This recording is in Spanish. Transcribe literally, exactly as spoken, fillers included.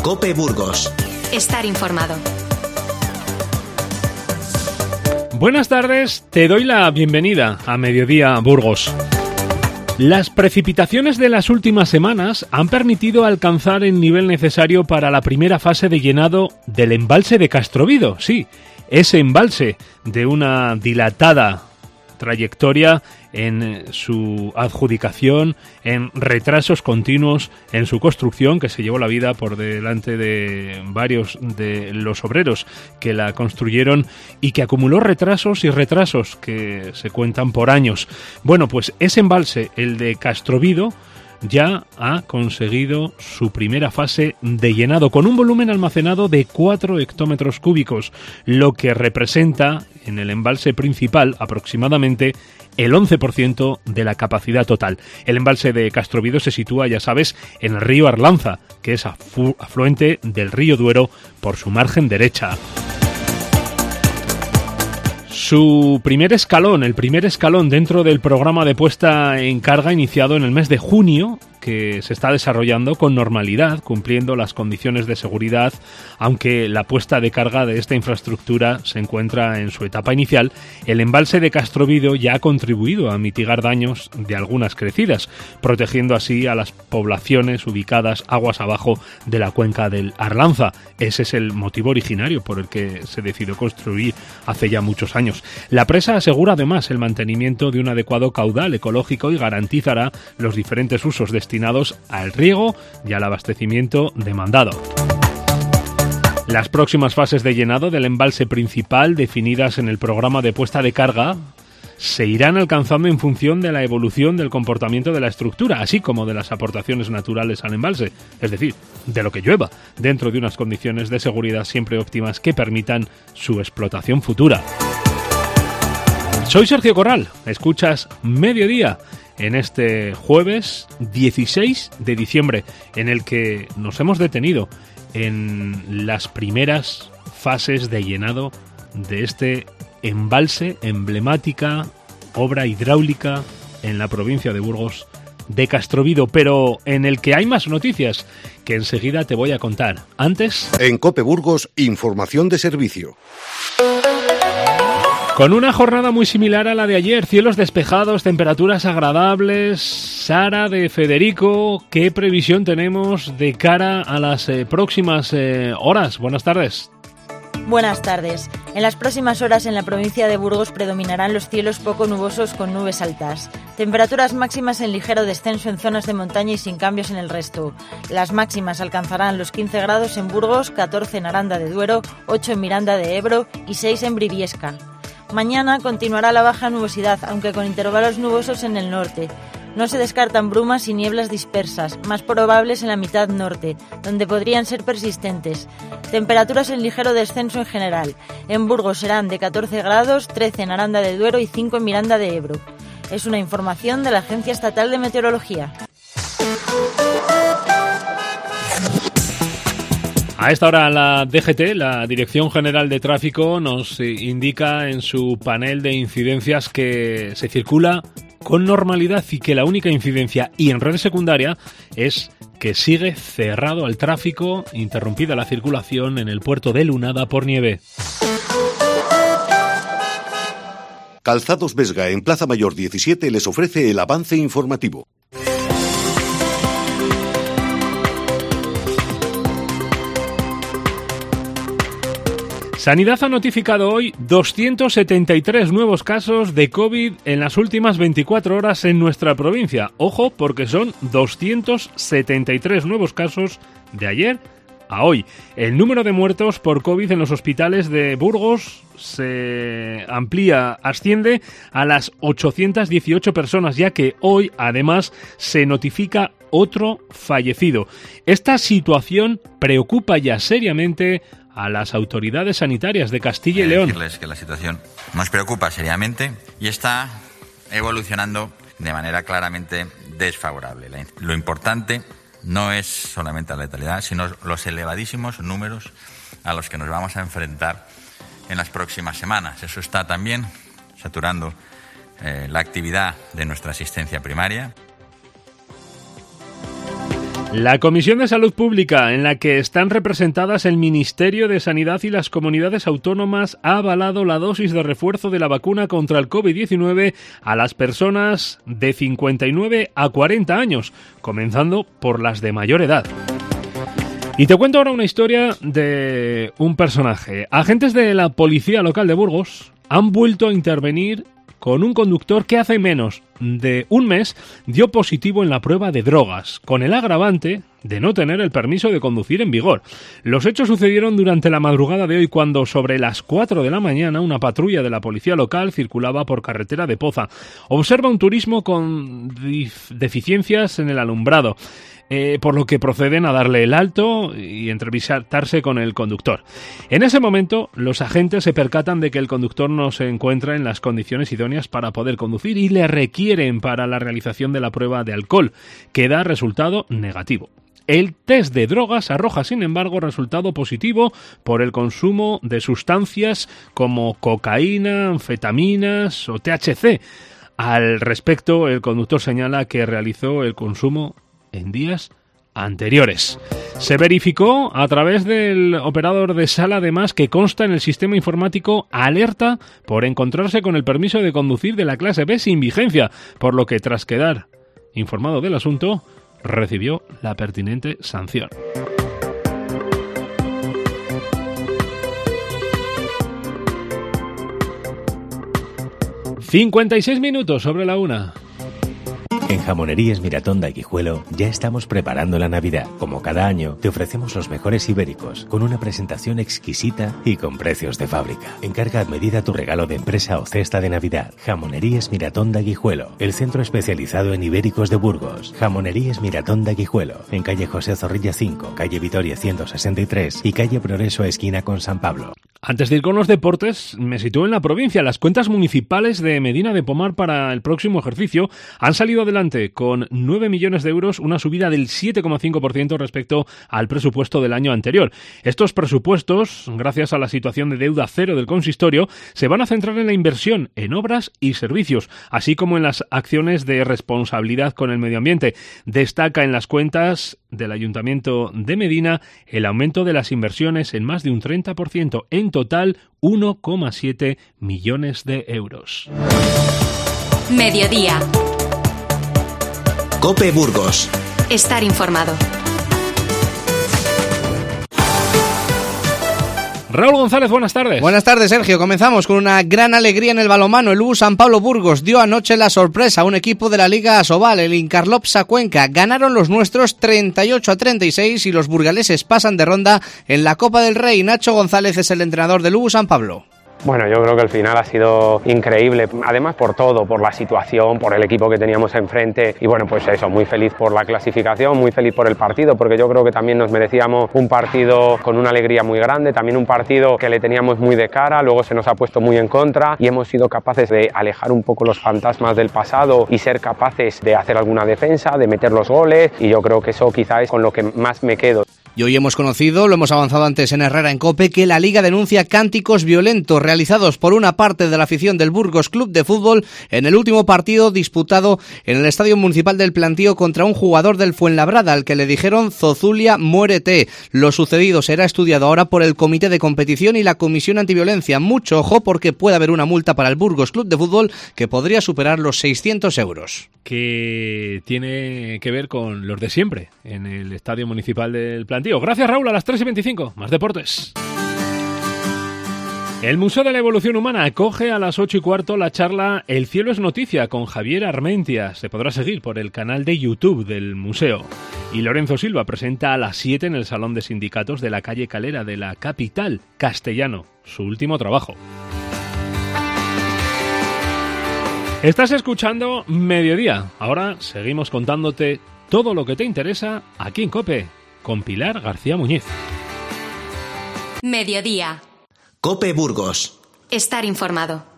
COPE Burgos. Estar informado. Buenas tardes, te doy la bienvenida a Mediodía Burgos. Las precipitaciones de las últimas semanas han permitido alcanzar el nivel necesario para la primera fase de llenado del embalse de Castrovido. Sí, ese embalse de una dilatada trayectoria en su adjudicación, en retrasos continuos en su construcción, que se llevó la vida por delante de varios de los obreros que la construyeron y que acumuló retrasos y retrasos que se cuentan por años. Bueno, pues ese embalse, el de Castrovido, ya ha conseguido su primera fase de llenado con un volumen almacenado de cuatro hectómetros cúbicos, lo que representa en el embalse principal aproximadamente el once por ciento de la capacidad total. El embalse de Castrovido se sitúa, ya sabes, en el río Arlanza, que es aflu- afluente del río Duero por su margen derecha. Su primer escalón, el primer escalón dentro del programa de puesta en carga iniciado en el mes de junio, que se está desarrollando con normalidad, cumpliendo las condiciones de seguridad, aunque la puesta de carga de esta infraestructura se encuentra en su etapa inicial. El embalse de Castrovido ya ha contribuido a mitigar daños de algunas crecidas, protegiendo así a las poblaciones ubicadas aguas abajo de la cuenca del Arlanza. Ese es el motivo originario por el que se decidió construir hace ya muchos años. La presa asegura además el mantenimiento de un adecuado caudal ecológico y garantizará los diferentes usos destinados al riego y al abastecimiento demandado. Las próximas fases de llenado del embalse principal, definidas en el programa de puesta de carga, se irán alcanzando en función de la evolución del comportamiento de la estructura, así como de las aportaciones naturales al embalse, es decir, de lo que llueva, dentro de unas condiciones de seguridad siempre óptimas que permitan su explotación futura. Soy Sergio Corral, escuchas Mediodía en este jueves dieciséis de diciembre, en el que nos hemos detenido en las primeras fases de llenado de este embalse, emblemática obra hidráulica en la provincia de Burgos de Castrovido, pero en el que hay más noticias que enseguida te voy a contar. Antes, en COPE Burgos, información de servicio. Con una jornada muy similar a la de ayer, cielos despejados, temperaturas agradables. Sara de Federico, ¿qué previsión tenemos de cara a las eh, próximas eh, horas? Buenas tardes. Buenas tardes. En las próximas horas en la provincia de Burgos predominarán los cielos poco nubosos con nubes altas. Temperaturas máximas en ligero descenso en zonas de montaña y sin cambios en el resto. Las máximas alcanzarán los quince grados en Burgos, catorce en Aranda de Duero, ocho en Miranda de Ebro y seis en Briviesca. Mañana continuará la baja nubosidad, aunque con intervalos nubosos en el norte. No se descartan brumas y nieblas dispersas, más probables en la mitad norte, donde podrían ser persistentes. Temperaturas en ligero descenso en general. En Burgos serán de catorce grados, trece en Aranda de Duero y cinco en Miranda de Ebro. Es una información de la Agencia Estatal de Meteorología. A esta hora la D G T, la Dirección General de Tráfico, nos indica en su panel de incidencias que se circula con normalidad y que la única incidencia y en red secundaria es que sigue cerrado el tráfico, interrumpida la circulación en el puerto de Lunada por nieve. Calzados Vesga en Plaza Mayor diecisiete les ofrece el avance informativo. Sanidad ha notificado hoy doscientos setenta y tres nuevos casos de COVID en las últimas veinticuatro horas en nuestra provincia. Ojo, porque son doscientos setenta y tres nuevos casos de ayer a hoy. El número de muertos por COVID en los hospitales de Burgos se amplía, asciende a las ochocientas dieciocho personas, ya que hoy además se notifica otro fallecido. Esta situación preocupa ya seriamente a las autoridades sanitarias de Castilla y León. Decirles que la situación nos preocupa seriamente y está evolucionando de manera claramente desfavorable. Lo importante no es solamente la letalidad, sino los elevadísimos números a los que nos vamos a enfrentar en las próximas semanas. Eso está también saturando eh, la actividad de nuestra asistencia primaria. La Comisión de Salud Pública, en la que están representadas el Ministerio de Sanidad y las comunidades autónomas, ha avalado la dosis de refuerzo de la vacuna contra el covid diecinueve a las personas de cincuenta y nueve a cuarenta años, comenzando por las de mayor edad. Y te cuento ahora una historia de un personaje. Agentes de la policía local de Burgos han vuelto a intervenir con un conductor que hace menos de un mes dio positivo en la prueba de drogas, con el agravante de no tener el permiso de conducir en vigor. Los hechos sucedieron durante la madrugada de hoy, cuando sobre las cuatro de la mañana una patrulla de la policía local circulaba por carretera de Poza. Observa un turismo con dif- deficiencias en el alumbrado. Eh, por lo que proceden a darle el alto y entrevistarse con el conductor. En ese momento, los agentes se percatan de que el conductor no se encuentra en las condiciones idóneas para poder conducir y le requieren para la realización de la prueba de alcohol, que da resultado negativo. El test de drogas arroja, sin embargo, resultado positivo por el consumo de sustancias como cocaína, anfetaminas o T H C. Al respecto, el conductor señala que realizó el consumo en días anteriores. Se verificó a través del operador de sala, además, que consta en el sistema informático alerta por encontrarse con el permiso de conducir de la clase B sin vigencia, por lo que, tras quedar informado del asunto, recibió la pertinente sanción. cincuenta y seis minutos sobre la una. En Jamonerías Miratón de Guijuelo ya estamos preparando la Navidad. Como cada año, te ofrecemos los mejores ibéricos, con una presentación exquisita y con precios de fábrica. Encarga a medida tu regalo de empresa o cesta de Navidad. Jamonerías Miratón de Guijuelo, el centro especializado en ibéricos de Burgos. Jamonerías Miratón de Guijuelo, en calle José Zorrilla cinco, calle Vitoria ciento sesenta y tres y calle Progreso esquina con San Pablo. Antes de ir con los deportes, me sitúo en la provincia. Las cuentas municipales de Medina de Pomar para el próximo ejercicio han salido adelante con nueve millones de euros, una subida del siete coma cinco por ciento respecto al presupuesto del año anterior. Estos presupuestos, gracias a la situación de deuda cero del consistorio, se van a centrar en la inversión en obras y servicios, así como en las acciones de responsabilidad con el medio ambiente. Destaca en las cuentas del Ayuntamiento de Medina el aumento de las inversiones en más de un treinta por ciento, en total uno coma siete millones de euros. Mediodía. COPE Burgos. Estar informado. Raúl González, buenas tardes. Buenas tardes, Sergio. Comenzamos con una gran alegría en el balonmano. El U San Pablo Burgos dio anoche la sorpresa a un equipo de la Liga Asobal, el Incarlopsa Cuenca. Ganaron los nuestros treinta y ocho a treinta y seis y los burgaleses pasan de ronda en la Copa del Rey. Nacho González es el entrenador del U San Pablo. Bueno, yo creo que el final ha sido increíble, además por todo, por la situación, por el equipo que teníamos enfrente y bueno, pues eso, muy feliz por la clasificación, muy feliz por el partido, porque yo creo que también nos merecíamos un partido con una alegría muy grande, también un partido que le teníamos muy de cara, luego se nos ha puesto muy en contra y hemos sido capaces de alejar un poco los fantasmas del pasado y ser capaces de hacer alguna defensa, de meter los goles y yo creo que eso quizá es con lo que más me quedo. Y hoy hemos conocido, lo hemos avanzado antes en Herrera en COPE, que la Liga denuncia cánticos violentos realizados por una parte de la afición del Burgos Club de Fútbol en el último partido disputado en el Estadio Municipal del Plantío contra un jugador del Fuenlabrada, al que le dijeron Zozulia, muérete. Lo sucedido será estudiado ahora por el Comité de Competición y la Comisión Antiviolencia. Mucho ojo, porque puede haber una multa para el Burgos Club de Fútbol que podría superar los seiscientos euros. Que tiene que ver con los de siempre en el Estadio Municipal del Plantío. Gracias, Raúl. A las tres y veinticinco, más deportes. El Museo de la Evolución Humana acoge a las ocho y cuarto la charla El cielo es noticia con Javier Armentia. Se podrá seguir por el canal de YouTube del museo. Y Lorenzo Silva presenta a las siete en el Salón de Sindicatos de la calle Calera de la capital, Castellano, su último trabajo. Estás escuchando Mediodía. Ahora seguimos contándote todo lo que te interesa aquí en COPE, con Pilar García Muñiz. Mediodía. COPE Burgos. Estar informado.